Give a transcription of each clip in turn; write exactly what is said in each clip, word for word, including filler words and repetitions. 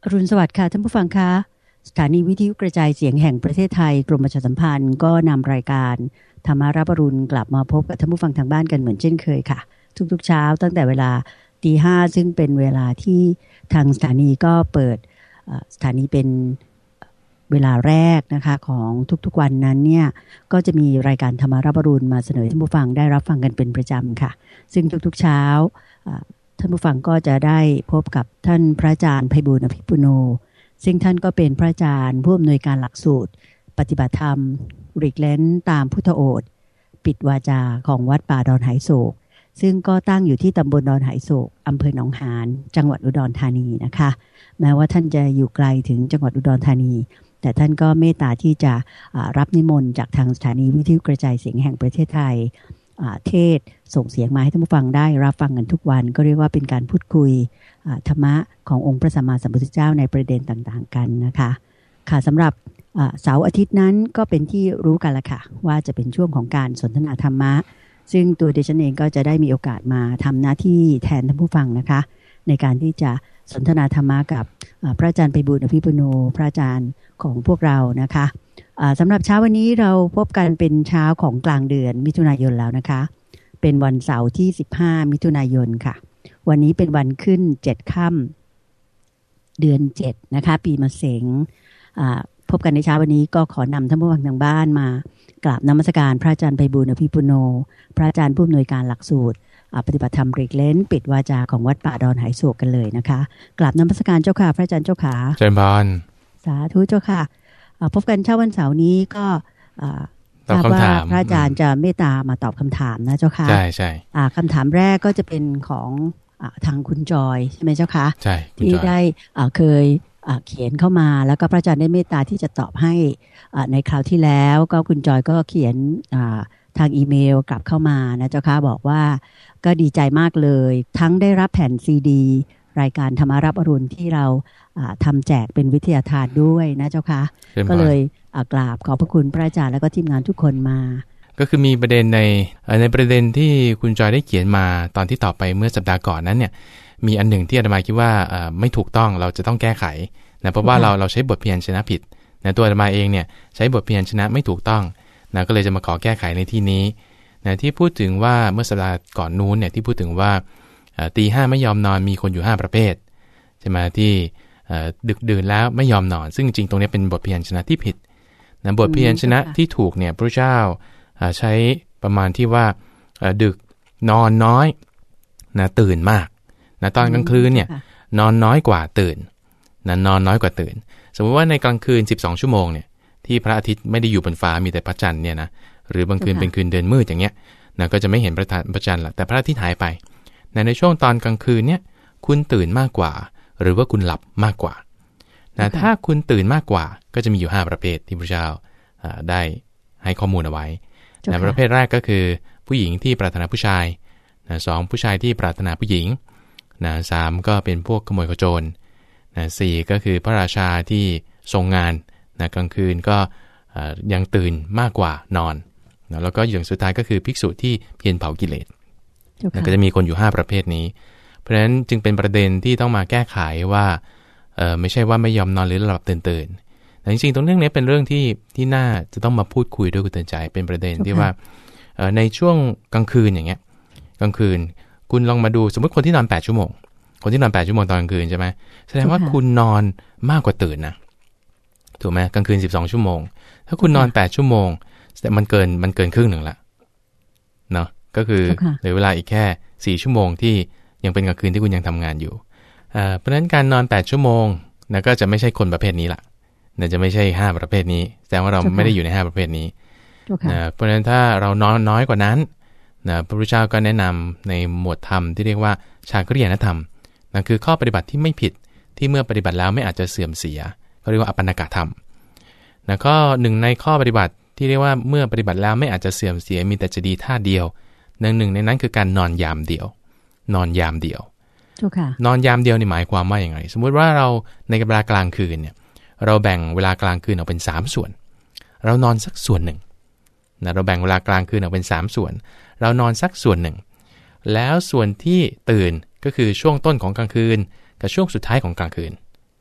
อรุณสวัสดิ์ค่ะท่านผู้ฟังคะสถานีวิทยุกระจายเสียงแห่งประเทศไทยกรมประชาสัมพันธ์ก็นำรายการธรรมารับอรุณกลับมาพบกับท่านผู้ฟังทางบ้านกันเหมือนเช่นเคยค่ะทุกๆเช้าตั้งแต่เวลาตีห้าซึ่งเป็นเวลาที่ทางสถานีก็เปิดสถานีเป็นเวลาแรกนะคะของทุกๆวันนั้นเนี่ยก็จะมีรายการธรรมารับอรุณมาเสนอท่านผู้ฟังได้รับฟังกันเป็นประจำค่ะซึ่งทุกๆเช้าท่านผู้ฟังก็จะได้พบกับท่านพระอาจารย์ไพบูลย์อภิปุโนซึ่งท่านก็เป็นพระอาจารย์ผู้อำนวยการหลักสูตรปฏิบัติธรรมริกเลนตามพุทธโอษฐ์ปิดวาจาของวัดป่าดอนไหโศกซึ่งก็ตั้งอยู่ที่ตำบลดอนไหโศกอำเภอหนองหานจังหวัดอุดรธานีนะคะแม้ว่าท่านจะอยู่ไกลถึงจังหวัดอุดรธานีแต่ท่านก็เมตตาที่จะรับนิมนต์จากทางสถานีวิทยุกระจายเสียงแห่งประเทศไทยเทศส่งเสียงมาให้ท่านผู้ฟังได้รับฟังกันทุกวันก็เรียกว่าเป็นการพูดคุยธรรมะขององค์พระสัมมาสัมพุทธเจ้าในประเด็นต่างๆกันนะคะค่ะสำหรับเสาร์อาทิตย์นั้นก็เป็นที่รู้กันละค่ะว่าจะเป็นช่วงของการสนทนาธรรมะซึ่งตัวดิฉันเองก็จะได้มีโอกาสมาทำหน้าที่แทนท่านผู้ฟังนะคะในการที่จะสนทนาธรรมะกับพระอาจารย์ไพบูลย์อภิปุโนพระอาจารย์ของพวกเรานะคะสำหรับเช้าวันนี้เราพบกันเป็นเช้าของกลางเดือนมิถุนายนแล้วนะคะเป็นวันเสาร์ที่สิบห้ามิถุนายนค่ะวันนี้เป็นวันขึ้นเจ็ดค่ำเดือนเจ็ดนะคะปีมะเสงพบกันในเช้าวันนี้ก็ขอนำท่านผู้ฟังทางบ้านมากราบนมัสการพระอาจารย์ไพบูลย์อภิปุโนพระอาจารย์ผู้อำนวยการหลักสูตรปฏิบัติธรรมริกเลนปิดวาจาของวัดป่าดอนไหโศกกันเลยนะคะกราบนมัสการเจ้าค่ะพระอาจารย์เจ้าค่ะเจริญพรสาธุเจ้าค่ะพบกันเช้าวันเสาร์นี้ก็ทราบว่าพระอาจารย์จะเมตตามาตอบคำถามนะเจ้าค่ะใช่ใช่คำถามแรกก็จะเป็นของทางคุณจอยใช่ไหมเจ้าค่ะใช่ที่ได้เคยเขียนเข้ามาแล้วก็พระอาจารย์ได้เมตตาที่จะตอบให้ในคราวที่แล้วก็คุณจอยก็เขียนทางอีเมลกลับเข้ามานะเจ้าค่ะบอกว่าก็ดีใจมากเลยทั้งได้รับแผ่นซีดีรายการธรรมารับอรุณที่เราทำแจกเป็นวิทยาทานด้วยนะเจ้าค่ะก็เลยกราบขอบพระคุณพระอาจารย์และก็ทีมงานทุกคนมาก็คือมีประเด็นในในประเด็นที่คุณจอยได้เขียนมาตอนที่ตอบไปเมื่อสัปดาห์ก่อนนั้นเนี่ยมีอันหนึ่งที่อาตมาคิดว่าไม่ถูกต้องเราจะต้องแก้ไขนะเพราะว่าเราเราใช้บทเพียรชนะผิดนะตัวอาตมาเองเนี่ยใช้บทเพียรชนะไม่ถูกต้องนะก็เลยจะมาขอแก้ไขในที่นี้นะที่พูดถึงว่าเมื่อสัปดาห์ก่อนนู้นเนี่ยที่พูดถึงว่าตีห้าไม่ยอมนอนมีคนอยู่ห้าประเภทใช่ไหมที่ดึกดื่นแล้วไม่ยอมนอนซึ่งจริงตรงนี้เป็นบทเพียรชนะที่ผิดนะบทเพียรชนะที่ถูกเนี่ยพระเจ้าใช้ประมาณที่ว่าดึกนอนน้อยนะตื่นมากนะตอนกลางคืนเนี่ยนอนน้อยกว่าตื่นนะนอนน้อยกว่าตื่นสมมติว่าในกลางคืนสิบสองชั่วโมงเนี่ยที่พระอาทิตย์ไม่ได้อยู่บนฟ้ามีแต่พระจันทร์เนี่ยนะหรือบางคืนเป็นคืนเดือนมืดอย่างเงี้ยนะก็จะไม่เห็นพระพระจันทร์ละแต่พระอาทิตย์หายไปในในช่วงตอนกลางคืนเนี่ยคุณตื่นมากกว่าหรือว่าคุณหลับมากกว่านะถ้าคุณตื่นมากกว่าก็จะมีอยู่ห้าประเภทที่พระเจ้าได้ให้ข้อมูลเอาไว้นะประเภทแรกก็คือผู้หญิงที่ปรารถนาผู้ชายนะสองผู้ชายที่ปรารถนาผู้หญิงนะสามก็เป็นพวกขโมยขโจรนะสี่ก็คือพระราชาที่ทรงงานนะกลางคืนก็ยังตื่นมากกว่านอนนะแล้วก็อย่างสุดท้ายก็คือภิกษุที่เพียรเผากิเลสนะก็จะมีคนอยู่ห้าประเภทนี้เพราะฉะนั้นจึงเป็นประเด็นที่ต้องมาแก้ไขว่าเออไม่ใช่ว่าไม่ยอมนอนหรือหลับตื่นตื่นแต่จริงๆตรงเรื่องนี้เป็นเรื่องที่ที่น่าจะต้องมาพูดคุยด้วยคุณเตือนใจเป็นประเด็นที่ว่าในช่วงกลางคืนอย่างเงี้ยกลางคืนคุณลองมาดูสมมติคนที่นอนแปดชั่วโมงคนที่นอนแปดชั่วโมงตอนกลางคืนใช่ไหมแสดงว่าคุณนอนมากกว่าตื่นนะถูกไหมกลางคืนสิบสองชั่วโมงถ้าคุณนอนแปดชั่วโมงแต่มันเกินมันเกินครึ่งหนึ่งละเนาะก็คือเหลือเวลาอีกแค่สี่ชั่วโมงที่ยังเป็นกลางคืนที่คุณยังทำงานอยู่เพราะฉะนั้นการนอนแปดชั่วโมงนะก็จะไม่ใช่คนประเภทนี้ละนะจะไม่ใช่ห้าประเภทนี้แสดงว่าเราไม่ได้อยู่ในห้าประเภทนี้นะเพราะฉะนั้นถ้าเรานอนน้อยกว่านั้นนะพระพุทธเจ้าก็แนะนำในหมวดธรรมที่เรียกว่าชาคริยานธรรมนั่นคือข้อปฏิบัติที่ไม่ผิดที่เมื่อปฏิบัติแล้วไม่อาจจะเสื่อมเสียเขาเรียกว่าอปันนกธรรมนะก็หนึ่งในข้อปฏิบัติที่เรียกว่าเมื่อปฏิบัติแล้วไม่อาจจะเสื่อมเสียมีแต่จะดีท่าเดียวหนึ่งหนึ่งในนั้นคือการนอนยามเดียวนอนยามเดียวนอนยามเดียวนี่หมายความว่าอย่างไรสมมุติว่าเราในเวลากลางคืนเนี่ยเราแบ่งเวลากลางคืนออกเป็นสามส่วนเรานอนสักส่วนหนึ่งนะเราแบ่งเวลากลางคืนออกเป็นสามส่วนเรานอนสักส่วนหนึ่งแล้วส่วนที่ตื่นก็คือช่วงต้นของกลางคืนกับช่วงสุดท้ายของกลางคืน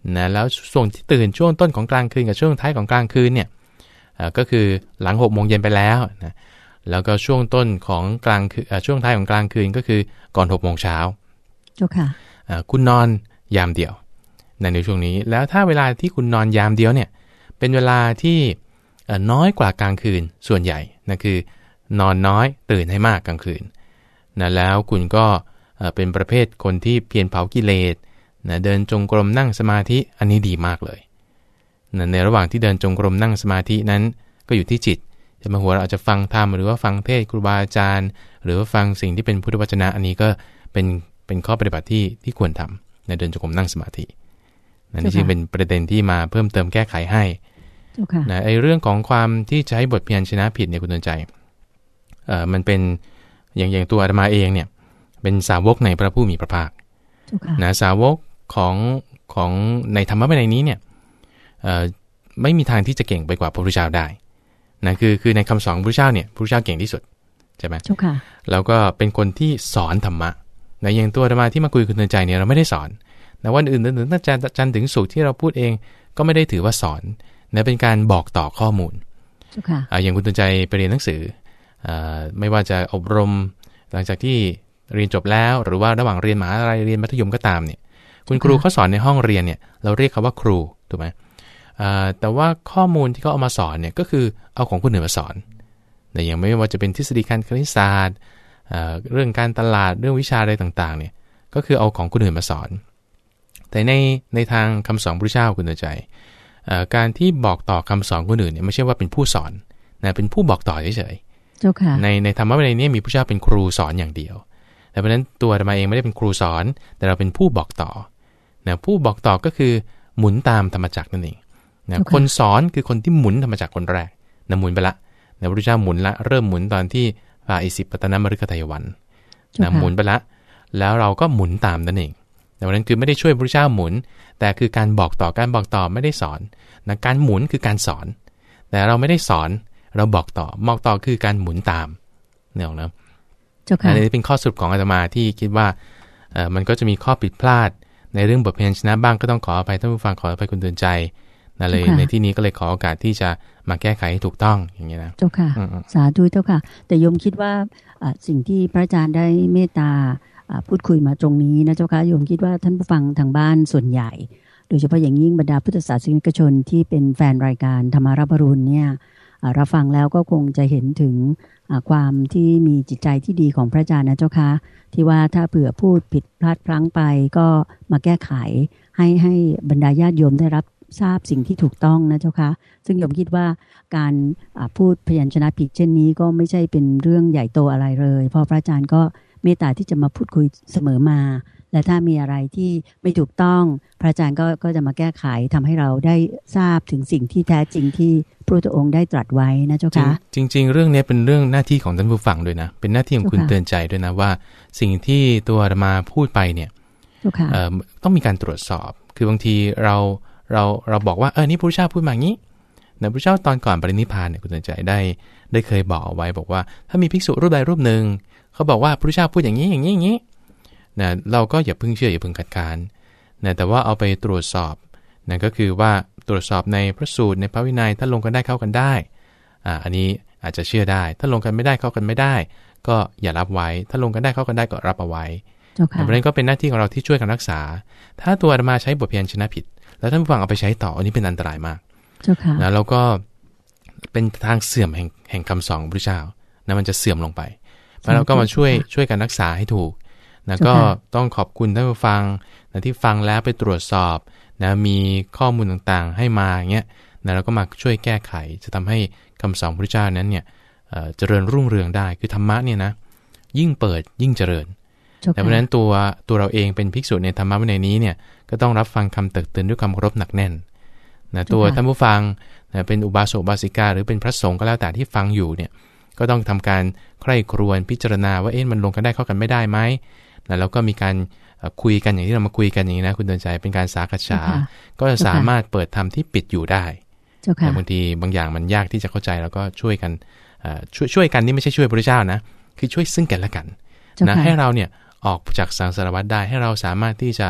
นะแล้วช่วงที่ตื่นช่วงต้นของกลางคืนกับช่วงท้ายของกลางคืนเนี่ยก็คือหลังหกโมงเย็นไปแล้วนะแล้วก็ช่วงต้นของกลางคืนช่วงท้ายของกลางคืนก็คือก่อนหกโมงเช้าเจ้าค่ะคุณนอนยามเดียวในช่วงนี้แล้วถ้าเวลาที่คุณนอนยามเดียวเนี่ยเป็นเวลาที่น้อยกว่ากลางคืนส่วนใหญ่นะคือนอนน้อยตื่นให้มากกลางคืนนะแล้วคุณก็เป็นประเภทคนที่เพียรเผากิเลสนะเดินจงกรมนั่งสมาธิอันนี้ดีมากเลยนะในระหว่างที่เดินจงกรมนั่งสมาธินั้นก็อยู่ที่จิตจะมาหัวเราอาจจะฟังธรรมหรือว่าฟังเทศน์ครูบาอาจารย์หรือว่าฟังสิ่งที่เป็นพุทธวจนะอันนี้ก็เป็นเป็นข้อปฏิบัติที่ที่ควรทำในเดินจงกรมนั่งสมาธินั่นจึงเป็นประเด็นที่มาเพิ่มเติมแก้ไขให้นะไอ้เรื่องของความที่ใช้บทเพียรชนะผิดเนี่ยคุณเตือนใจเอ่อมันเป็นอย่างอย่างตัวอาตมาเองเนี่ยเป็นสาวกในพระผู้มีพระภาคนะสาวกของของในธรรมะวินัยนี้เนี่ยเอ่อไม่มีทางที่จะเก่งไปกว่าพระพุทธเจ้าได้นะคือคือในคำสอนพระพุทธเจ้าเนี่ยพระพุทธเจ้าเก่งที่สุดใช่ไหมแล้วก็เป็นคนที่สอนธรรมะนะอย่างตัวอาตมาที่มาคุยกับคุณเตือนใจเนี่ยเราไม่ได้สอนนะวันอื่นๆตั้งแต่จันทร์ถึงศุกร์ที่เราพูดเองก็ไม่ได้ถือว่าสอนนะเป็นการบอกต่อข้อมูลอย่างคุณเตือนใจไปเรียนหนังสือไม่ว่าจะอบรมหลังจากที่เรียนจบแล้วหรือว่าระหว่างเรียนมหาวิทยาลัยเรียนมัธยมก็ตามเนี่ยคุณครูเขาสอนในห้องเรียนเนี่ยเราเรียกเขาว่าครูถูกไหมแต่ว่าข้อมูลที่เขาเอามาสอนเนี่ยก็คือเอาของคนอื่นมาสอนแต่อย่างไม่ว่าจะเป็นทฤษฎีการคณิตศาสตร์เรื่องการตลาดเรื่องวิชาอะไรต่างๆเนี่ยก็คือเอาของคนอื่นมาสอนแต่ในในทางคำสอนพระเจ้าคุณเตือนใจการที่บอกต่อคำสอนคนอื่นเนี่ยไม่ใช่ว่าเป็นผู้สอนนะเป็นผู้บอกต่อเฉยๆในในธรรมะวินัยนี้มีพระเจ้าเป็นครูสอนอย่างเดียวแต่เพราะนั้นตัวอาตมาเองไม่ได้เป็นครูสอนแต่เราเป็นผู้บอกต่อนะผู้บอกต่อก็คือหมุนตามธรรมจักรนั่นเองนะคนสอนคือคนที่หมุนธรรมจักรคนแรกนะหมุนไปละนะพระเจ้าหมุนละเริ่มหมุนตอนที่พระอิสิปตนมฤคทายวันนะหมุนไปละแล้วเราก็หมุนตามนั่นเองแต่วันนั้นคือไม่ได้ช่วยพระเจ้าหมุนแต่คือการบอกต่อการบอกต่อไม่ได้สอนนะการหมุนคือการสอนแต่เราไม่ได้สอนเราบอกต่อบอกต่อคือการหมุนตามเนี่ยนะอันนี้เป็นข้อสรุปของอาตมาที่คิดว่าเออมันก็จะมีข้อผิดพลาดในเรื่องบทเพลงชนะบ้างก็ต้องขออภัยท่านผู้ฟังขออภัยคุณเตือนใจนะเลยในที่นี้ก็เลยขอโอกาสที่จะมาแก้ไขให้ถูกต้องอย่างนี้นะเจ้าค่ะสาธุเจ้าค่ะแต่โยมคิดว่าสิ่งที่พระอาจารย์ได้เมตตาพูดคุยมาตรงนี้นะเจ้าค่ะโยมคิดว่าท่านผู้ฟังทางบ้านส่วนใหญ่โดยเฉพาะอย่างยิ่งบรรดาพุทธศาสนิกชนที่เป็นแฟนรายการธรรมารับอรุณเนี่ยเราฟังแล้วก็คงจะเห็นถึงความที่มีจิตใจที่ดีของพระอาจารย์นะเจ้าค่ะที่ว่าถ้าเผื่อพูดผิดพลาดพลั้งไปก็มาแก้ไขให้ให้บรรดาญาติโยมได้รับทราบสิ่งที่ถูกต้องนะเจ้าค่ะซึ่งโยมคิดว่าการพูดพยัญชนะผิดเช่นนี้ก็ไม่ใช่เป็นเรื่องใหญ่โตอะไรเลยเพราะพระอาจารย์ก็เมตตาที่จะมาพูดคุยเสมอมาและถ้ามีอะไรที่ไม่ถูกต้องพระอาจารย์ก็ก็จะมาแก้ไขทำให้เราได้ทราบถึงสิ่งที่แท้จริงที่พระพุทธองค์ได้ตรัสไว้นะเจ้าค่ะจริงๆเรื่องนี้เป็นเรื่องหน้าที่ของท่านผู้ฟังด้วยนะเป็นหน้าที่ของคุณเตือนใจด้วยนะว่าสิ่งที่ตัวอาตมาพูดไปเนี่ยต้องมีการตรวจสอบคือบางทีเราเราเราบอกว่าเออนี่พระพุทธเจ้าพูดมาอย่างนี้นะพระพุทธเจ้าตอนก่อนปรินิพพานเนี่ยคุณเตือนใจได้ได้เคยบอกเอาไว้บอกว่าถ้ามีภิกษุรูปใดรูปหนึ่งเขาบอกว่าพระพุทธเจ้าพูดอย่างนี้อย่างนี้อย่างนี้นะเราก็อย่าเพิ่งเชื่ออย่าเพิ่งคัดค้านนะแต่ว่าเอาไปตรวจสอบนะก็คือว่าตรวจสอบในพระสูตรในพระวินัยถ้าลงกันได้เข้ากันได้อ่าอันนี้อาจจะเชื่อได้ถ้าลงกันไม่ได้เข้ากันไม่ได้ก็อย่ารับไว้ถ้าลงกันได้เข้ากันได้ก็รับเอาไว้เพราะนั้นก็เป็นหน้าที่ของเราที่ช่วยกันรักษาถ้าตัวอาตมาใช้บทพยัญชนะผิดแล้วท่านผู้ฟังเอาไปใช้ต่ออันนี้เป็นอันตรายมากนะแล้วก็เป็นทางเสื่อมแห่งแห่งคำสอนของพระเจ้านะมันจะเสื่อมลงไปเพราะเราก็มาช่วยช่วยกันรักษาให้ถูกนะก็ต้องขอบคุณท่านผู้ฟังนะที่ฟังแล้วไปตรวจสอบนะมีข้อมูลต่างๆให้มาอย่างเงี้ยนะเราก็มาช่วยแก้ไขจะทำให้คำสอนพระเจ้านั้นเนี่ยเจริญรุ่งเรืองได้คือธรรมะเนี่ยนะยิ่งเปิดยิ่งเจริญแต่เพราะฉะนั้นตัวตัวเราเองเป็นภิกษุในธรรมะวินัยนี้เนี่ยก็ต้องรับฟังคำตักเตือนด้วยความเคารพหนักแน่นนะตัวท่านผู้ฟังนะเป็นอุบาสกอุบาสิกาหรือเป็นพระสงฆ์ก็แล้วแต่ที่ฟังอยู่เนี่ยก็ต้องทำการใคร่ครวญพิจารณาว่าเอ๊ะมันลงกันได้เข้ากันไม่ได้ไหมแล้วก็มีการคุยกันอย่างที่เรามาคุยกันอย่างนี้นะคุณเตือนใจเป็นการสากัจฉาก็จะสามารถเปิดธรรมที่ปิดอยู่ได้แต่บางทีบางอย่างมันยากที่จะเข้าใจแล้วก็ช่วยกันช่วยช่วยกันนี่ไม่ใช่ช่วยพระเจ้านะคือช่วยซึ่งกันและกันนะให้เราเนี่ยออกจากสังสารวัฏได้ให้เราสามารถที่จะ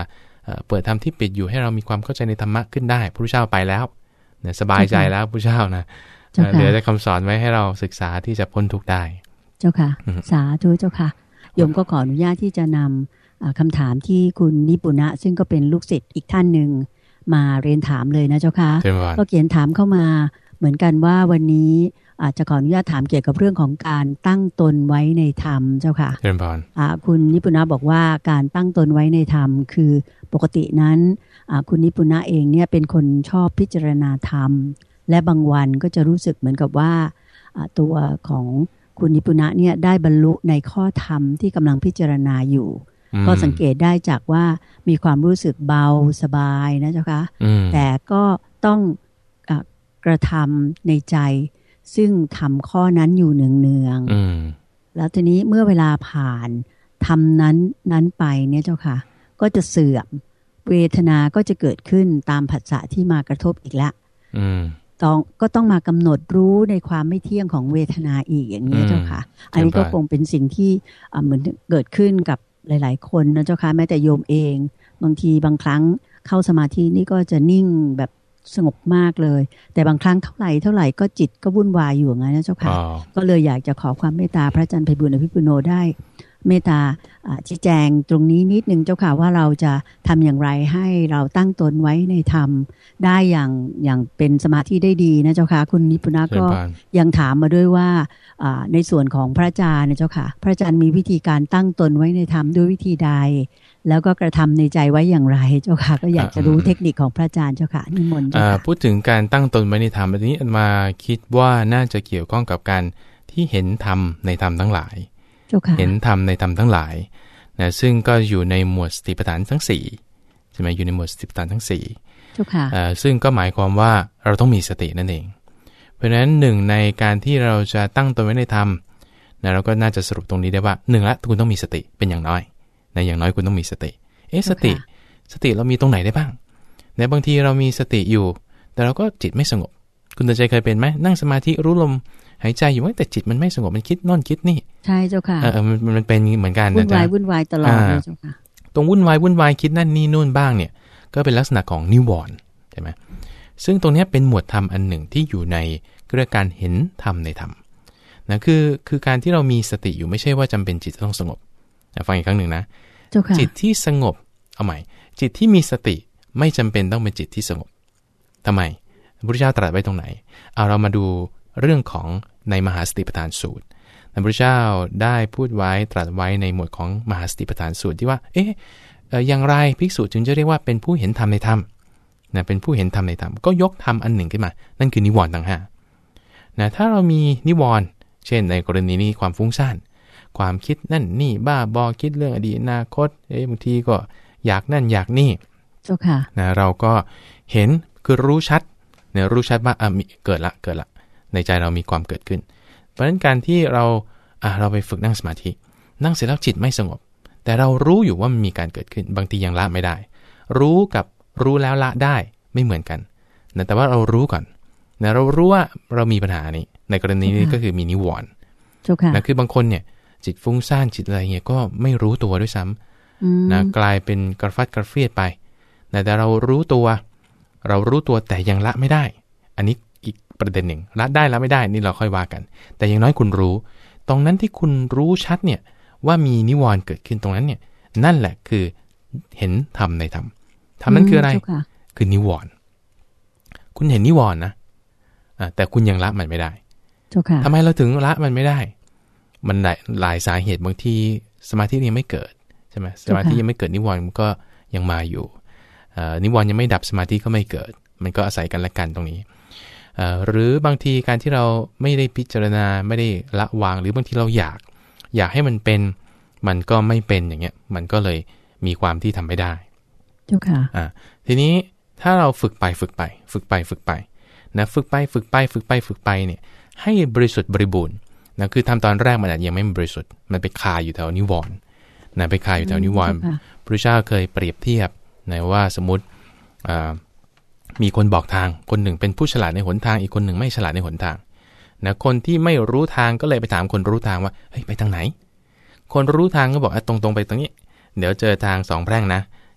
เปิดธรรมที่ปิดอยู่ให้เรามีความเข้าใจในธรรมะขึ้นได้พระพุทธเจ้าไปแล้วเนี่ยสบายใจแล้วพระพุทธเจ้านะเหลือแต่คำสอนไว้ให้เราศึกษาที่จะพ้นทุกข์ได้เจ้าค่ะสาธุเจ้าค่ะโยมก็ขออนุญาตที่จะนำคำถามที่คุณนิปุณะซึ่งก็เป็นลูกศิษย์อีกท่านหนึ่งมาเรียนถามเลยนะเจ้าค่ะก็เขียนถามเข้ามาเหมือนกันว่าวันนี้อาจจะขออนุญาตถามเกี่ยวกับเรื่องของการตั้งตนไว้ในธรรมเจ้าค่ะคุณนิปุณะบอกว่าการตั้งตนไว้ในธรรมคือปกตินั้นคุณนิปุณะเองเนี่ยเป็นคนชอบพิจารณาธรรมและบางวันก็จะรู้สึกเหมือนกับว่าตัวของคุณนิปุณะเนี่ยได้บรรลุในข้อธรรมที่กำลังพิจารณาอยู่ก็สังเกตได้จากว่ามีความรู้สึกเบาสบายนะเจ้าคะแต่ก็ต้องกระทำในใจซึ่งทำข้อนั้นอยู่เนืองๆแล้วทีนี้เมื่อเวลาผ่านทำนั้นนั้นไปเนี่ยเจ้าค่ะก็จะเสื่อมเวทนาก็จะเกิดขึ้นตามผัสสะที่มากระทบอีกแล้วต้องก็ต้องมากำหนดรู้ในความไม่เที่ยงของเวทนาอีกอย่างนี้เจ้าค่ะอันนี้ก็คงเป็นสิ่งที่เหมือนเกิดขึ้นกับหลายๆคนนะเจ้าค่ะแม้แต่โยมเองบางทีบางครั้งเข้าสมาธินี่ก็จะนิ่งแบบสงบมากเลยแต่บางครั้งเท่าไหร่เท่าไหร่ก็จิตก็วุ่นวายอยู่งั้นนะเจ้าค่ะก็เลยอยากจะขอความเมตตาพระอาจารย์ไพบูลย์อภิปุโนได้เมตตาชี้แจงตรงนี้นิดนึงเจ้าค่ะว่าเราจะทำอย่างไรให้เราตั้งตนไว้ในธรรมได้อย่างอย่างเป็นสมาธิได้ดีนะเจ้าค่ะคุณนิปุณะก็ยังถามมาด้วยว่าในส่วนของพระอาจารย์นะเจ้าค่ะพระอาจารย์มีวิธีการตั้งตนไว้ในธรรมด้วยวิธีใดแล้วก็กระทำในใจไว้อย่างไรเจ้าค่ะก็อยากจะรู้เทคนิคของพระอาจารย์เจ้าค่ะนิมนต์เจ้าค่ะพูดถึงการตั้งตนไว้ในธรรมอันนี้มาคิดว่าน่าจะเกี่ยวข้องกับการที่เห็นธรรมในธรรมทั้งหลายเห็นธรรมในธรรมทั้งหลายนะซึ่งก็อยู่ในหมวดสติปัฏฐานทั้งสี่ใช่ไหมอยู่ในหมวดสติปัฏฐานทั้งสี่ซึ่งก็หมายความว่าเราต้องมีสตินั่นเองเพราะฉะนั้นหนึ่งในการที่เราจะตั้งตนไว้ในธรรมนะเราก็น่าจะสรุปตรงนี้ได้ว่าหนึ่งละคุณต้องมีสติเป็นอย่างน้อยในอย่างน้อยคุณต้องมีสติเอ๊ะสติสติเรามีตรงไหนได้บ้างในบางทีเรามีสติอยู่แต่เราก็จิตไม่สงบคุณตัดใจเคยเป็นไหมนั่งสมาธิรู้ลมหายใจอยู่แต่จิตมันไม่สงบมันคิดโน่นคิดนี่ใช่เจ้าค่ะเออมันมันเป็นเหมือนกันนะวุ่นวายวุ่นวายตลอดเลยเจ้าค่ะตรงวุ่นวายวุ่นวายคิดนั่นนี่นู่นบ้างเนี่ยก็เป็นลักษณะของนิวรณ์ใช่ไหมซึ่งตรงนี้เป็นหมวดธรรมอันหนึ่งที่อยู่ในเรื่องการเห็นธรรมในธรรมนะคือคือการที่เรามีสติอยู่ไม่ใช่ว่าจำเป็นจิตจะต้องสงบฟังอีกครั้งหนึ่งนะจิตที่สงบเอาใหม่จิตที่มีสติไม่จำเป็นต้องเป็นจิตที่สงบทำไมพระพุทธเจ้าตรัสไว้ตรงไหนเอาเรามาดูเรื่องของในมหาสติปัฏฐานสูตรพระพุทธเจ้าได้พูดไว้ตรัสไว้ในหมวดของมหาสติปัฏฐานสูตรที่ว่าเอ๊ะอย่างไรภิกษุจึงจะเรียกว่าเป็นผู้เห็นธรรมในธรรมนะเป็นผู้เห็นธรรมในธรรมก็ยกธรรมอันหนึ่งขึ้นมานั่นคือนิวรณ์ต่างหากนะถ้าเรามีนิวรณ์เช่นในกรณีนี้ความฟุ้งซ่านความคิดนั่นนี่บ้าบอคิดเรื่องอดีตอนาคตเอ๊ะบางทีก็อยากนั่นอยากนี่เจ้าค่ะนะเราก็เห็นคือรู้ชัดเนี่ยรู้ชัดว่าอ่ะมีเกิดละเกิดละในใจเรามีความเกิดขึ้นเพราะฉะนั้นการที่เราอ่ะเราไปฝึกนั่งสมาธินั่งเสร็จแล้วจิตไม่สงบแต่เรารู้อยู่ว่ามันมีการเกิดขึ้นบางทียังละไม่ได้รู้กับรู้แล้วละได้ไม่เหมือนกันนะแต่ว่าเรารู้ก่อนนะเรารู้ว่าเรามีปัญหานี้ในกรณีนี้ก็คือมีนิวรณ์นะคือบางคนเนี่ยจิตฟุ้งซ่านจิตอะไรเงี้ยก็ไม่รู้ตัวด้วยซ้ำนะกลายเป็นกระฟัดกระเฟียดไปนะแต่เรารู้ตัวเรารู้ตัวแต่ยังละไม่ได้อันนี้อีกประเด็นหนึ่งละได้ละไม่ได้นี่เราค่อยว่ากันแต่อย่างน้อยคุณรู้ตรงนั้นที่คุณรู้ชัดเนี่ยว่ามีนิวรณ์เกิดขึ้นตรงนั้นเนี่ยนั่นแหละคือเห็นธรรมในธรรมธรรมนั้นคืออะไรคือนิวรณ์คุณเห็นนิวรณ์นะแต่คุณยังละมันไม่ได้ทำไมเราถึงละมันไม่ได้มันหลายสาเหตุบางทีสมาธิยังไม่เกิดใช่ไหมสมาธิยังไม่เกิดนิวรณ์มันก็ยังมาอยู่นิวรณ์ยังไม่ดับสมาธิก็ไม่เกิดมันก็อาศัยกันและกันตรงนี้หรือบางทีการที่เราไม่ได้พิจารณาไม่ได้ละวางหรือบางทีเราอยากอยากให้มันเป็นมันก็ไม่เป็นอย่างเงี้ยมันก็เลยมีความที่ทำไม่ได้เจ้าค่ะอ่าทีนี้ถ้าเราฝึกไปฝึกไปฝึกไปฝึกไปนะฝึกไปฝึกไปฝึกไปฝึกไปเนี่ยให้บริสุทธิ์บริบูรณ์นะคือทำตอนแรกมันอาจยังไม่บริสุทธิ์มันไปคาอยู่แถวนิวรณ์นะไปคาอยู่แถวนิวรณ์พระพุทธเจ้าเคยเปรียบเทียบนะว่าสมมติมีคนบอกทางคนหนึ่งเป็นผู้ฉลาดในหนทางอีกคนหนึ่งไม่ฉลาดในหนทางนะคนที่ไม่รู้ทางก็เลยไปถามคนรู้ทางว่าเฮ้ยไปทางไหนคนรู้ทางก็บอกตรงๆไปตรงนี้เดี๋ยวเจอทางสองแพร่งนะ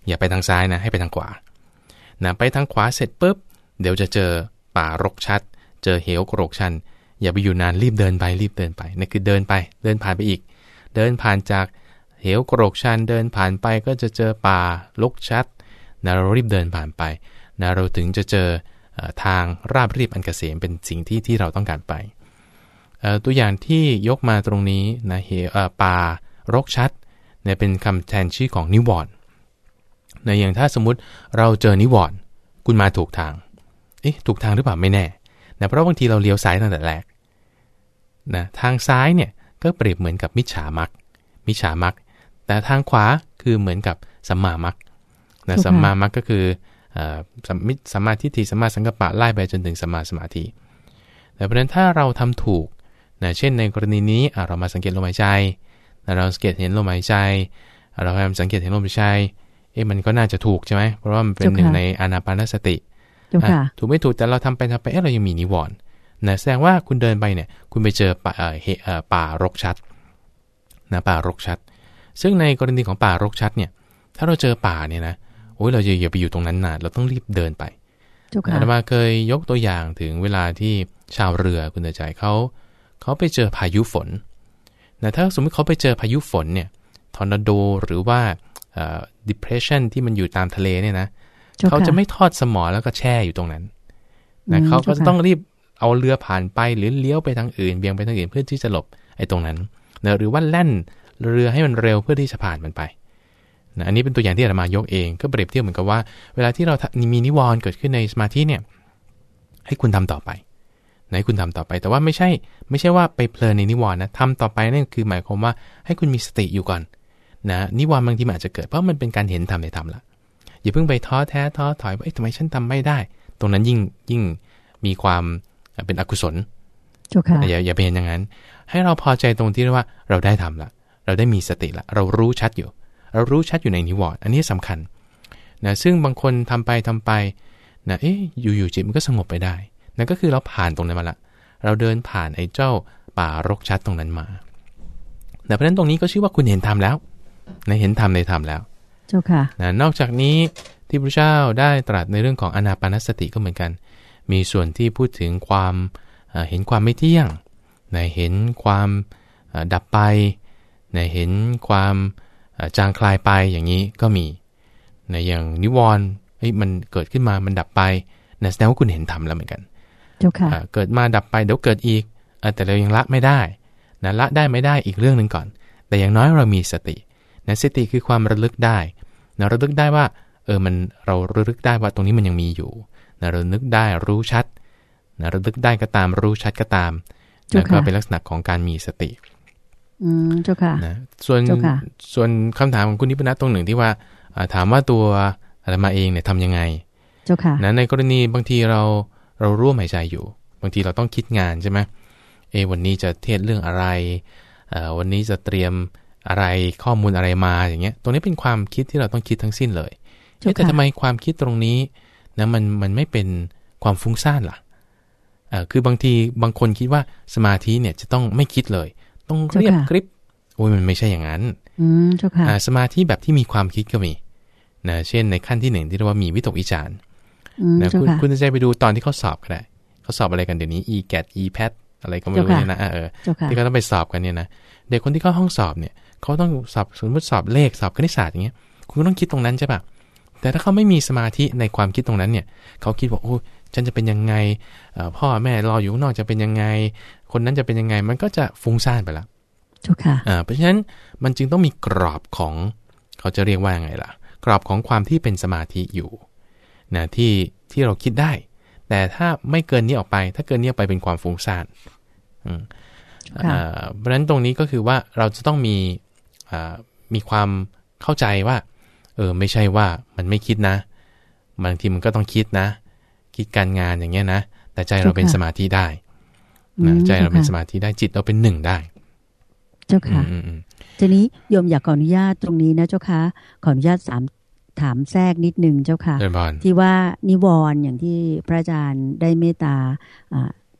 อย่าไปทางซ้ายนะให้ไปทางขวานะไปทางขวาเสร็จปุ๊บเดี๋ยวจะเจอป่ารกชัดเจอเหวกรกชันอย่าไปอยู่นานรีบเดินไปรีบเดินไปนั่นคือเดินไปเดินผ่านไปอีกเดินผ่านจากเหวกรกชันเดินผ่านไปก็จะเจอป่ารกชัดนะเรารีบเดินผ่านไปนะเราถึงจะเจอทางราบเรียบอันเกษมเป็นสิ่งที่ที่เราต้องการไปตัวอย่างที่ยกมาตรงนี้นะเหวป่ารกชัดเนี่ยเป็นคำแทนชื่อของนิวรณ์นะอย่างถ้าสมมุติเราเจอนิวรณ์คุณมาถูกทางเอ๊ะถูกทางหรือเปล่าไม่แน่นะเพราะบางทีเราเลี้ยวซ้ายตั้งแต่แรกนะทางซ้ายเนี่ยก็เปรียบเหมือนกับมิจฉามรรคมิจฉามรรคแต่ทางขวาคือเหมือนกับสัมมามรรคนะสัมมามรรคก็คือสัมมิสัมมาทิฏฐิสัมมาสังกัปปะไล่ไปจนถึงสัมมาสมาธิแต่เพราะฉะนั้นถ้าเราทำถูกนะเช่นในกรณีนี้เรามาสังเกตลมหายใจเราสังเกตเห็นลมหายใจเราพยายามสังเกตเห็นลมหายใจเอ๊ะมันก็น่าจะถูกใช่ไหมเพราะว่ามันเป็นหนึ่งในอานาปานสติถูกไม่ถูกแต่เราทำไปทำไปเอ๊ะเรายังมีนิวรณ์นะแสดงว่าคุณเดินไปเนี่ยคุณไปเจอป่าเอ่อป่ารกชัดนะป่ารกชัดซึ่งในกรณีของป่ารกชัดเนี่ยถ้าเราเจอป่าเนี่ยนะโอ้ยเราจะอย่าไปอยู่ตรงนั้นนานเราต้องรีบเดินไปอาตมาเคยยกตัวอย่างถึงเวลาที่ชาวเรือคุณเตือนใจเขาเขาไปเจอพายุฝนนะถ้าสมมติเขาไปเจอพายุฝนเนี่ยทอร์นาโดหรือว่าเอ่อ depression ที่มันอยู่ตามทะเลเนี่ยนะเขาจะไม่ทอดสมอแล้วก็แช่อยู่ตรงนั้นนะเขาก็ต้องรีบเอาเรือผ่านไปหรือเลี้ยวไปทางอื่นเบี่ยงไปทางอื่นเพื่อที่จะหลบไอ้ตรงนั้นนะหรือว่าแล่นเรือให้มันเร็วเพื่อที่จะผ่านมันไปนะอันนี้เป็นตัวอย่างที่อาตมายกเองก็เปรียบเทียบเหมือนกับว่าเวลาที่เรามีนิวรณ์เกิดขึ้นในสมาธิเนี่ยให้คุณทำต่อไปให้คุณทำต่อไปแต่ว่าไม่ใช่ไม่ใช่ว่าไปเพลินในนิวรณ์นะทำต่อไปนั่นคือหมายความว่าให้คุณมีสติอยู่ก่อนนะนิวรณ์บางทีมันอาจจะเกิดเพราะมันเป็นการเห็นธรรมในธรรมละอย่าเพิ่งไปท้อแท้ท้อถอยว่าเอ๊ะทำไมฉันทำไม่ได้ตรงนั้นยิ่งยิ่งมีความเป็นอกุศลอย่าอย่าเป็นอย่างนั้นให้เราพอใจตรงที่ว่าเราได้ทำละเราได้มีสติละเรารู้ชัดอยู่เรารู้ชัดอยู่ในนิวรณ์อันนี้สำคัญนะซึ่งบางคนทำไปทำไปนะเอ๊ะอยู่ๆจิตมันก็สงบไปได้นั่นก็คือเราผ่านตรงนั้นมาละเราเดินผ่านไอ้เจ้าป่ารกชัดตรงนั้นมาแต่เพราะฉะนั้นตรงนี้ก็ชื่อว่าคุณเห็นธรรมแล้วนะเห็นธรรมในธรรมแล้วเจ้าค่ะนะนอกจากนี้ที่พระเจ้าได้ตรัสในเรื่องของอานาปานสติก็เหมือนกันมีส่วนที่พูดถึงความเห็นความไม่เที่ยงนะเห็นความดับไปนะเห็นความจางคลายไปอย่างนี้ก็มีนะอย่างนิวรณ์เฮ้ยมันเกิดขึ้นมามันดับไปนะแสดงว่าคุณเห็นธรรมแล้วเหมือนกันเจ้าค่ะเกิดมาดับไปเดี๋ยวเกิดอีกแต่เรายังละไม่ได้นะละได้ไม่ได้อีกเรื่องนึงก่อนแต่อย่างน้อยเรามีสตินะสติคือความระลึกได้นะระลึกได้ว่าเออมันเราระลึกได้ว่าตรงนี้มันยังมีอยู่นะระลึกได้รู้ชัดนะระลึกได้ก็ตามรู้ชัดก็ตามนะก็เป็นลักษณะของการมีสติอืมเจ้าค่ะนะส่วนส่วนคำถามของคุณนิพนธ์ตรงหนึ่งที่ว่าถามว่าตัวอาตมาเองเนี่ยทำยังไงเจ้าค่ะนะในกรณีบางทีเราเราร่วมหายใจอยู่บางทีเราต้องคิดงานใช่ไหมเอวันนี้จะเทศเรื่องอะไรเอ่อวันนี้จะเตรียมอะไรข้อมูลอะไรมาอย่างเงี้ยตรงนี้เป็นความคิดที่เราต้องคิดทั้งสิ้นเลยแต่ทำไมความคิดตรงนี้นะมันมันไม่เป็นความฟุ้งซ่านล่ะเอ่อคือบางทีบางคนคิดว่าสมาธิเนี่ยจะต้องไม่คิดเลยต้องเรียบกริบโอ้ยมันไม่ใช่อย่างนั้นอืมเจ้าค่ะสมาธิแบบที่มีความคิดก็มีนะเช่นในขั้นที่หนึ่งที่เรียกว่ามีวิตกวิจารณ์นะคุณคุณจะไปดูตอนที่เขาสอบก็ได้เขาสอบอะไรกันเดี๋ยวนี้ อี แกท อี แพท อะไรก็ไม่รู้เนี่ยนะเออที่เขาต้องไปสอบกันเนี่ยนะเด็กคนที่เข้าห้องสอบเนี่ยเขาต้องสอบสมมติสอบเลขสอบคณิตศาสตร์อย่างเงี้ยคุณก็ต้องคิดตรงนั้นใช่ป่ะแต่ถ้าเขาไม่มีสมาธิในความคิดตรงนั้นเนี่ยเขาคิดว่าโอ้ฉันจะเป็นยังไงพ่อแม่รออยู่ข้างนอกจะเป็นยังไงคนนั้นจะเป็นยังไงมันก็จะฟุ้งซ่านไปละถูกค่ะเพราะฉะนั้นมันจึงต้องมีกรอบของเขาจะเรียกว่าไงล่ะกรอบของความที่เป็นสมาธิอยู่นะที่ที่เราคิดได้แต่ถ้าไม่เกินนี้ออกไปถ้าเกินนี้ออกไปเป็นความฟุ้งซ่านเพราะฉะนั้นตรงนี้ก็คือว่าเราจะต้องมีมีความเข้าใจว่าเออไม่ใช่ว่ามันไม่คิดนะบางทีมันก็ต้องคิดนะคิดการงานอย่างเงี้ยนะแต่ใจเราเป็นสมาธิได้นะใจเราเป็นสมาธิได้จิตเราเป็นหนึ่งได้เจ้าค่ะทีนี้โยมอยากขออนุญาตตรงนี้นะเจ้าค่ะขออนุญาตสามถามแทรกนิดนึงเจ้าค่ะที่ว่านิวรณ์อย่างที่พระอาจารย์ได้เมตตาช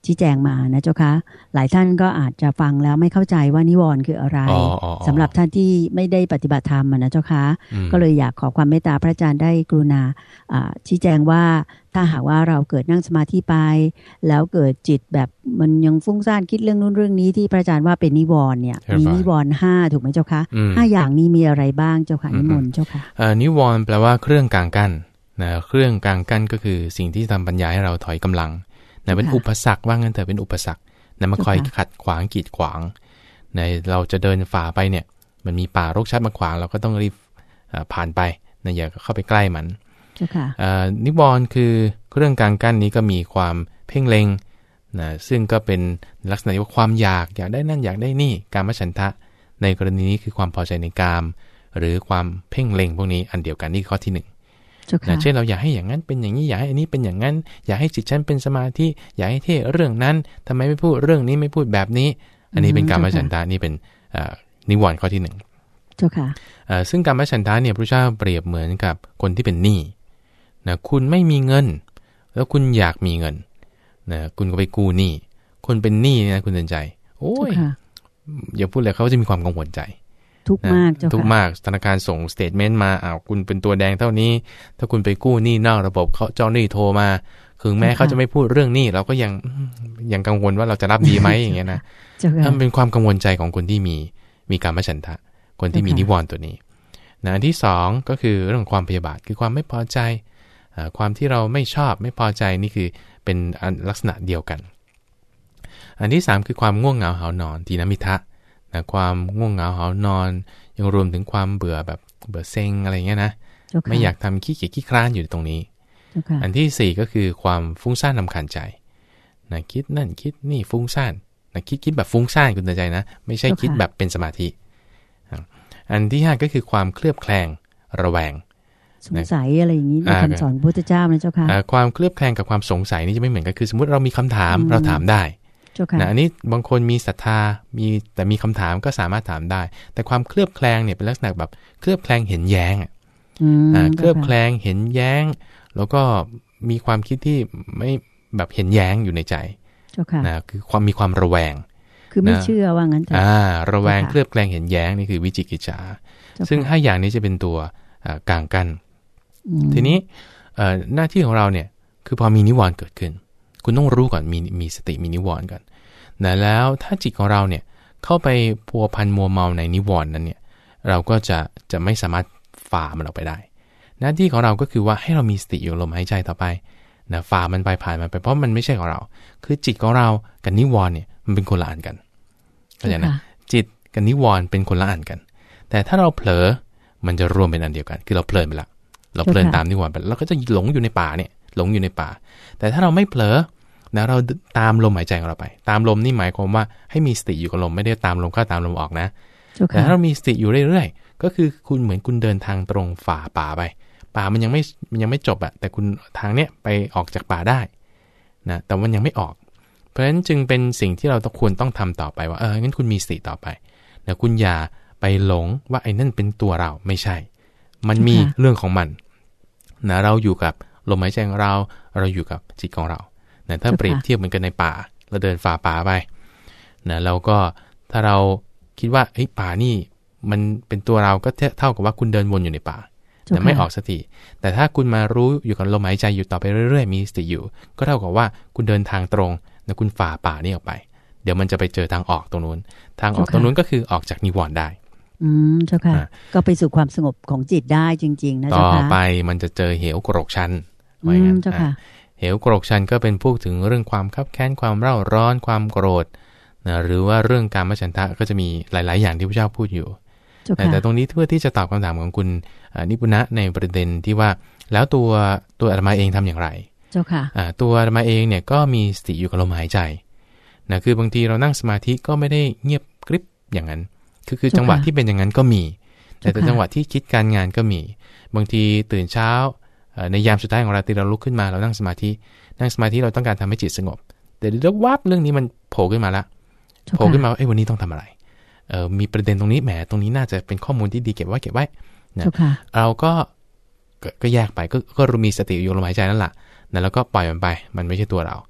ชี้แจงมานะเจ้าคะหลายท่านก็อาจจะฟังแล้วไม่เข้าใจว่านิวรณ์คืออะไรสำหรับท่านที่ไม่ได้ปฏิบัติธรรมนะเจ้าคะก็เลยอยากขอความเมตตาพระอาจารย์ได้กรุณาชี้แจงว่าถ้าหากว่าเราเกิดนั่งสมาธิไปแล้วเกิดจิตแบบมันยังฟุ้งซ่านคิดเรื่องนู้นเรื่องนี้ที่พระอาจารย์ว่าเป็นนิวรณ์เนี่ยมีนิวรณ์ห้าถูกไหมเจ้าคะห้าอย่างนี้มีอะไรบ้างเจ้าค่ะนิมนต์เจ้าค่ะนิวรณ์แปลว่าเครื่องกลางกั้นนะเครื่องกลางกั้นก็คือสิ่งที่ทำปัญญาให้เราถอยกำลังนะเป็นอุปสรรคว่างั้นแต่เป็นอุปสรรคนะมาคอยขัดขวางกีดขวางในเราจะเดินฝ่าไปเนี่ยมันมีป่ารกชัดมาขวางเราก็ต้องรีบผ่านไปนะอย่าเข้าไปใกล้มันนิวรณ์คือเครื่องกลางกั้นนี้ก็มีความเพ่งเล็งนะซึ่งก็เป็นลักษณะว่าความอยากอยากได้นั่นอยากได้นี่กามฉันทะในกรณีนี้คือความพอใจในกามหรือความเพ่งเล็งพวกนี้อันเดียวกันนี่ข้อที่หนึ่งนะเช่นเราอยากให้อย่างนั้นเป็นอย่างนี้อยากให้อันนี้เป็นอย่างนั้นอยากให้จิตฉันเป็นสมาธิอยากให้เท่เรื่องนั้นทำไมไม่พูดเรื่องนี้ไม่พูดแบบนี้อันนี้เป็นกามฉันทะนี่เป็นนิวรณ์ข้อที่หนึ่งเจ้าค่ะซึ่งกามฉันทะเนี่ยพระเจ้าเปรียบเหมือนกับคนที่เป็นหนี้นะคุณไม่มีเงินแล้วคุณอยากมีเงินนะคุณก็ไปกู้หนี้คนเป็นหนี้นะคุณเตือนใจโอ้ยอย่าพูดเลยเขาจะมีความกังวลใจทุกมากเจ้าค่ะทุกมากธนาคารส่งสเตทเมนต์มาอ้าวคุณเป็นตัวแดงเท่านี้ถ้าคุณไปกู้หนี้นอกระบบเขาเจ้าหนี้โทรมาถึงแม้เขาจะไม่พูดเรื่องหนี้เราก็ยังยังกังวลว่าเราจะรับดีไหมอย่างเงี้ยนะมันเป็นความกังวลใจของคนที่มีมีกามฉันทะคนที่มีนิวรณ์ตัวนี้นะอันที่สองก็คือเรื่องความพยาบาทคือความไม่พอใจความที่เราไม่ชอบไม่พอใจนี่คือเป็นลักษณะเดียวกันอันที่สามคือความง่วงเหงาหาวนอนทีนมิทะนะความง่วงเหงาหาวนอนยังรวมถึงความเบื่อแบบเบื่อเซ็งอะไรเงี้ยนะไม่อยากทำขี้เกียจขี้คร้านอยู่ตรงนี้อันที่สี่ก็คือความฟุ้งซ่านรำคาญใจนะคิดนั่นคิดนี่ฟุ้งซ่านนะคิดคิดแบบฟุ้งซ่านคุณใจนะไม่ใช่คิดแบบเป็นสมาธิอันที่ห้าก็คือความเคลือบแคลงระแวงสงสัยอะไรอย่างนี้ในคำสอนพระพุทธเจ้านะเจ้าค่ะความเคลือบแคลงกับความสงสัยนี่จะไม่เหมือนกันคือสมมติเรามีคำถามเราถามได้นะอันนี้บางคนมีศรัทธามีแต่มีคำถามก็สามารถถามได้แต่ความเคลือบแคลงเนี่ยเป็นลักษณะแบบเคลือบแคลงเห็นแย้งอ่าเคลือบแคลงเห็นแย้งแล้วก็มีความคิดที่ไม่แบบเห็นแย้งอยู่ในใจนะคือความมีความระแวงคือไม่เชื่อว่างั้นอ่าระแวงเคลือบแคลงเห็นแย้งนี่คือวิจิกิจฉาซึ่งห้าอย่างนี้จะเป็นตัวกลางกันทีนี้หน้าที่ของเราเนี่ยคือพอมีนิวรณ์เกิดขึ้นคุณต้องรู้ก่อนมีมีสติมีนิวรณ์ก่อนนะแล้วถ้าจิตของเราเนี่ยเข้าไปพัวพันมัวเมาในนิวรณ์นั้นเนี่ยเราก็จะจะไม่สามารถฝ่ามันออกไปได้หน้าที่ของเราก็คือว่าให้เรามีสติอยู่ลมหายใจต่อไปนะฝ่ามันไปผ่านมันไปเพราะมันไม่ใช่ของเราคือจิตของเรากับนิวรณ์เนี่ยมันเป็นคนละอันกันเข้าใจนะจิตกับนิวรณ์เป็นคนละอันกันแต่ถ้าเราเผลอมันจะรวมเป็นอันเดียวกันคือเราเพลินไปละเราเพลินตามนิวรณ์ไปเราก็จะหลงอยู่ในป่าเนี่ยหลงอยู่ในป่าแต่ถ้าเราไม่เผลอนะเราตามลมหายใจของเราไปตามลมนี่หมายความว่าให้มีสติอยู่กับลมไม่ได้ตามลมเข้าตามลมออกนะแต่ถ้าเรามีสติอยู่เรื่อยๆก็คือคุณเหมือนคุณเดินทางตรงฝ่าป่าไปป่ามันยังไม่มันยังไม่จบอะแต่คุณทางเนี้ยไปออกจากป่าได้นะแต่มันยังไม่ออกเพราะฉะนั้นจึงเป็นสิ่งที่เราต้องควรต้องทำต่อไปว่าเอองั้นคุณมีสติต่อไปนะคุณอย่าไปหลงว่าไอ้นั่นเป็นตัวเราไม่ใช่มันมีเรื่องของมันนะเราอยู่กับลมหายใจของเราเราอยู่กับจิตของเรานะถ้าเปรียบเทียบเหมือนกันในป่าเราเดินฝ่าป่าไปนะเราก็ถ้าเราคิดว่าไอ้ป่านี่มันเป็นตัวเราก็เท่ากับว่าคุณเดินวนอยู่ในป่าแต่ไม่ออกสักทีแต่ถ้าคุณมารู้อยู่กับลมหายใจอยู่ต่อไปเรื่อยๆมีสติอยู่ก็เท่ากับว่าคุณเดินทางตรงนะคุณฝ่าป่านี่ออกไปเดี๋ยวมันจะไปเจอทางออกตรงนู้นทางออกตรงนู้นก็คือออกจากนิวรณ์ได้อืมเจ้าค่ะก็ไปสู่ความสงบของจิตได้จริงๆนะเจ้าค่ะต่อไปมันจะเจอเหวกรกชันไว้งั้นเหวกรกชันก็เป็นพูดถึงเรื่องความคับแค้นความเร่าร้อนความโกรธนะหรือว่าเรื่องกามฉันทะก็จะมีหลายๆอย่างที่พระเจ้าพูดอยู่แต่ตรงนี้เพื่อที่จะตอบคำถามของคุณนิปุณะในประเด็นที่ว่าแล้วตัวตัวอาตมาเองทำอย่างไรเจ้าค่ะตัวอาตมาเองเนี่ยก็มีสติอยู่กับลมหายใจนะคือบางทีเรานั่งสมาธิก็ไม่ได้เงียบกริบอย่างนั้นคือคือจังหวะที่เป็นอย่างนั้นก็มีแต่จังหวะที่คิดการงานก็มีบางทีตื่นเช้าในยามสุดท้ายของราตรีเราลุกขึ้นมาเรานั่งสมาธินั่งสมาธิเราต้องการทำให้จิตสงบแต่เดี๋ยววับเรื่องนี้มันโผล่ขึ้นมาละโผล่ขึ้นมาว่าเอ้ยวันนี้ต้องทำอะไรเออมีประเด็นตรงนี้แหมตรงนี้น่าจะเป็นข้อมูลที่ดีเก็บไว้เก็บไว้นะเราก็ก็แยกไปก็ก็รู้มีสติอยู่ลมหายใจนั่นแหละนะแล้วก็ปล่อยมันไปมันไม่ใช่ตัวเรา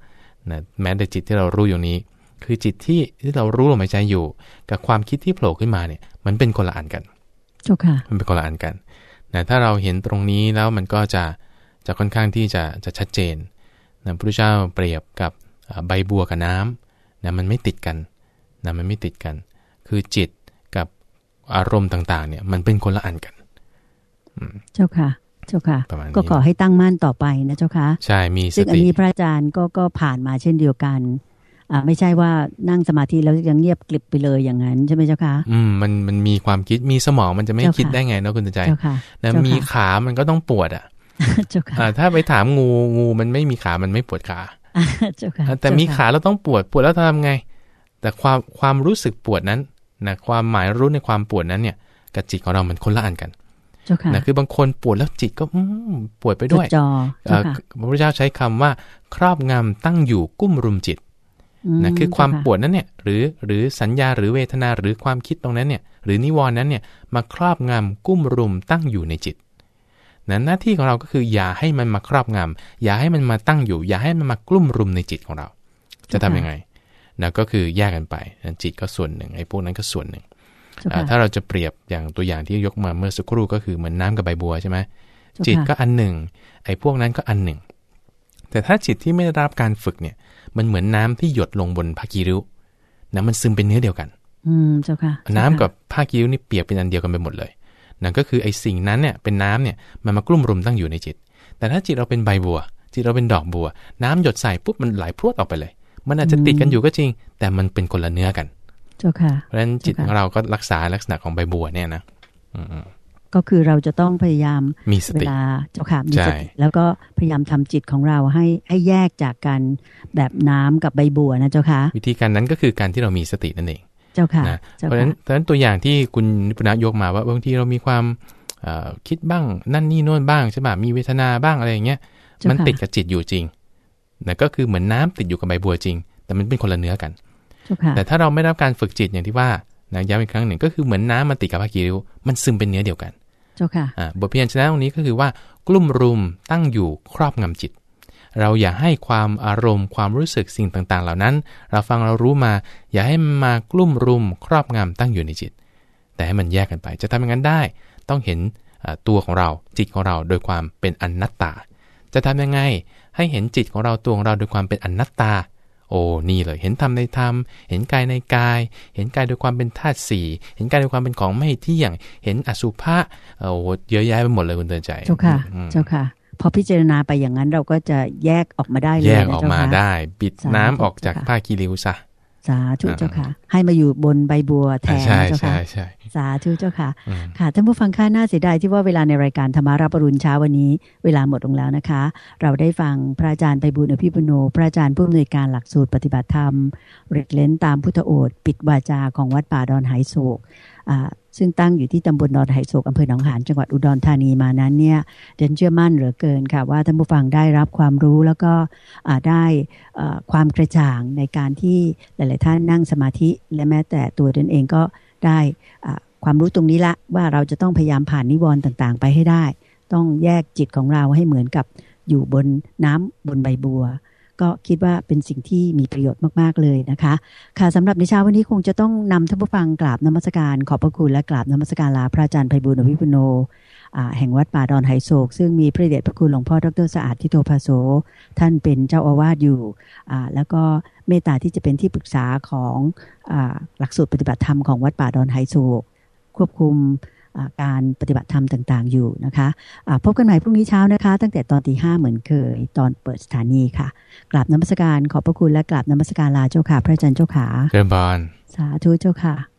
นะแม้แต่จิตที่เรารู้อยู่นี้คือจิตที่ที่เรารู้ลมหายใจอยู่กับความคิดที่โผล่ขึ้นมาเนี่ยมันเป็นคนละอันกันเจ้าค่ะมันเป็นคนละอันกันนะถ้าเราเห็นตรงนี้แล้วมันก็จะจะค่อนข้างที่จะจะชัดเจนนะพระพุทธเจ้าเปรียบกับใบบัวกับน้ำนะมันไม่ติดกันนะมันไม่ติดกันคือจิตกับอารมณ์ต่างๆเนี่ยมันเป็นคนละอันกันเจ้าค่ะเจ้าค่ะก็ขอให้ตั้งมั่นต่อไปนะเจ้าค่ะใช่มีสติซึ่งอันนี้พระอาจารย์ก็ก็ผ่านมาเช่นเดียวกันอ่าไม่ใช่ว่านั่งสมาธิแล้วยังเงียบกลิบไปเลยอย่างนั้นใช่ไหมเจ้าค่ะอืมมันมันมีความคิดมีสมองมันจะไม่คิดได้ไงเนาะคุณใจเจ้าค่ะนะมีขามันก็ต้องปวดอ่ะเจ้าค่ะถ้าไปถามงูงูมันไม่มีขามันไม่ปวดขาเจ้าค่ะแต่มีขาเราต้องปวดปวดแล้วทำไงแต่ความความรู้สึกปวดนั้นนะความหมายรู้ในความปวดนั้นเนี่ยกับจิตของเรามันคนละอันกันนะคือบางคนปวดแล้วจิตก็ปวดไปด้วยพระพุทธเจ้าใช้คำว่าครอบงำตั้งอยู่กุ้มรุมจิตนะคือความปวดนั้นเนี่ยหรือหรือสัญญาหรือเวทนาหรือความคิดตรงนั้นเนี่ยหรือนิวรณ์นั้นเนี่ยมาครอบงำกุ้มรุมตั้งอยู่ในจิตนั้นหน้าที่ของเราก็คืออย่าให้มันมาครอบงำอย่าให้มันมาตั้งอยู่อย่าให้มันมากลุ่มรุมในจิตของเราจะทำยังไงนะก็คือแยกกันไปจิตก็ส่วนหนึ่งไอ้พวกนั้นก็ส่วนหนึ่งถ้าเราจะเปรียบอย่างตัวอย่างที่ยกมาเมื่อสักครู่ก็คือเหมือนน้ำกับใบบัวใช่ไหมจิตก็อันหนึ่งไอ้พวกนั้นก็อันหนึ่งแต่ถ้าจิตที่ไม่ได้รับการฝึกเนี่ยมันเหมือนน้ำที่หยดลงบนผ้ากีริ้วน้ำมันซึมเป็นเนื้อเดียวกันอืมเจ้าค่ะน้ำกับผ้ากีริ้วนี่เปียกเป็นอันเดียวกันไปหมดเลยนั่นก็คือไอ้สิ่งนั้นเนี่ยเป็นน้ำเนี่ยมันมากลุ่มรุมตั้งอยู่ในจิตแต่ถ้าจิตเราเป็นใบบัวจิตเราเป็นดอกบัวน้ำหยดใส่ปุ๊บมันไหลพรวดออกไปเลยมันอาจจะติดกันอยู่ก็จริงแต่มันเป็นคนละเนื้อกันเจ้าค่ะเพราะฉะนั้นจิตของเราก็รักษาลักษณะของใบบัวเนี่ยนะก็คือเราจะต้องพยายามมีสติเวลาเจ้าค่ะมีสติแล้วก็พยายามทำจิตของเราให้ให้แยกจากกันแบบน้ำกับใบบัวนะเจ้าค่ะวิธีการนั้นก็คือการที่เรามีสตินั่นเองเจ้าค่ะนะเพราะฉะนั้นเพราะฉะนั้นตัวอย่างที่คุณนิพนธ์ยกมาว่าบางทีเรามีความคิดบ้างนั่นนี่โน่นบ้างใช่ป่ะมีเวทนาบ้างอะไรอย่างเงี้ยมันติดกับจิตอยู่จริงนะก็คือเหมือนน้ำติดอยู่กับใบบัวจริงแต่มันเป็นคนละเนื้อกันแต่ถ้าเราไม่ได้รับการฝึกจิตอย่างที่ว่านะย้ำอีกครั้งหนึ่งก็คือเหมือนน้ำมันติดกับผ้ากีริ้วมันซึมเป็นเนื้อเดียวกันเจ้าค่ะบทเพียรชนะตรงนี้ก็คือว่ากลุ่มรุมตั้งอยู่ครอบงำจิตเราอย่าให้ความอารมณ์ความรู้สึกสิ่งต่างๆเหล่านั้นเราฟังเรารู้มาอย่าให้มันมากลุ่มรุมครอบงำตั้งอยู่ในจิตแต่ให้มันแยกกันไปจะทำอย่างนั้นได้ต้องเห็นตัวของเราจิตของเราโดยความเป็นอนัตตาจะทำยังไงให้เห็นจิตของเราตัวของเราโดยความเป็นอนัตตาโอ้นี่เลยเห็นธรรมในธรรมเห็นกายในกายเห็นกายโดยความเป็นธาตุสี่เห็นกายโดยความเป็นของไม่เที่ยงเห็นอสุภะโอ้เยอะแยะไปหมดเลยคุณเตือนใจเจ้าค่ะเจ้าค่ะพอพิจารณาไปอย่างนั้นเราก็จะแยกออกมาได้เลยแยกออกมาได้ปิดน้ำออกจากผ้ากีริ้วซะสาธุเจ้าค่ะให้มาอยู่บนใบบัวแทนเจ้าค่ะสาธุเจ้าค่ะค่ะท่านผู้ฟังค่าน่าเสียดายที่ว่าเวลาในรายการธรรมารับอรุณเช้าวันนี้เวลาหมดลงแล้วนะคะเราได้ฟังพระอาจารย์ไพบูลย์อภิปุโนพระอาจารย์ผู้อำนวยการหลักสูตรปฏิบัติธรรมเร็ดเล้นตามพุทธโอษฐ์ปิดวาจาของวัดป่าดอนไหโศกซึ่งตั้งอยู่ที่ตำบลดอนไหโศกอำเภอหนองหานจังหวัดอุดรธานีมานั้นเนี่ยเดนเชื่อมั่นเหลือเกินค่ะว่าท่านผู้ฟังได้รับความรู้แล้วก็ได้ความกระจ่างในการที่หลายๆท่านนั่งสมาธิและแม้แต่ตัวตนเองก็ได้ความรู้ตรงนี้ละว่าเราจะต้องพยายามผ่านนิวรณ์ต่างๆไปให้ได้ต้องแยกจิตของเราให้เหมือนกับอยู่บนน้ำบนใบบัวก็คิดว่าเป็นสิ่งที่มีประโยชน์มากๆเลยนะคะค่ะสำหรับในเช้าวันนี้คงจะต้องนำท่านผู้ฟังกราบนมัสการขอบพระคุณและกราบนมัสการลาพระอาจารย์ไพบูลย์อภิปุโนแห่งวัดป่าดอนไหโศกซึ่งมีพระเดชพระคุณหลวงพ่อดร.สะอาดทิโตภาโสท่านเป็นเจ้าอาวาสอยู่แล้วก็เมตตาที่จะเป็นที่ปรึกษาของหลักสูตรปฏิบัติธรรมของวัดป่าดอนไหโศกควบคุมการปฏิบัติธรรมต่างๆอยู่นะคะพบกันใหม่พรุ่งนี้เช้านะคะตั้งแต่ตอนตีห้าเหมือนเคยตอนเปิดสถานีค่ะกราบนมัสการขอบพระคุณและกราบนมัสการลาเจ้าค่ะพระอาจารย์เจ้าขาเชิญบานสาธุเจ้าค่ะ